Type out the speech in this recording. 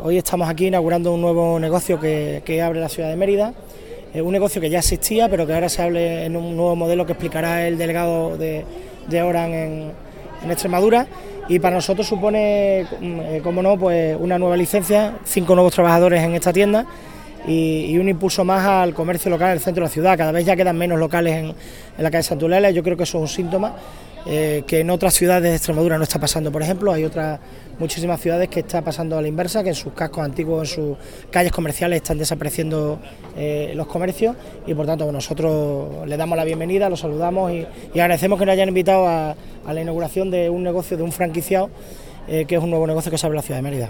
Hoy estamos aquí inaugurando un nuevo negocio que abre la ciudad de Mérida, un negocio que ya existía, pero que ahora se abre en un nuevo modelo que explicará el delegado de Oran en Extremadura, y para nosotros supone, como no, pues una nueva licencia, 5 nuevos trabajadores en esta tienda y un impulso más al comercio local en el centro de la ciudad. Cada vez ya quedan menos locales en la calle Santulela. Yo creo que eso es un síntoma que en otras ciudades de Extremadura no está pasando. Por ejemplo, hay otras muchísimas ciudades que está pasando a la inversa, que en sus cascos antiguos, en sus calles comerciales están desapareciendo los comercios, y por tanto nosotros le damos la bienvenida, los saludamos y agradecemos que nos hayan invitado a la inauguración de un negocio, de un franquiciado, que es un nuevo negocio que se abre en la ciudad de Mérida.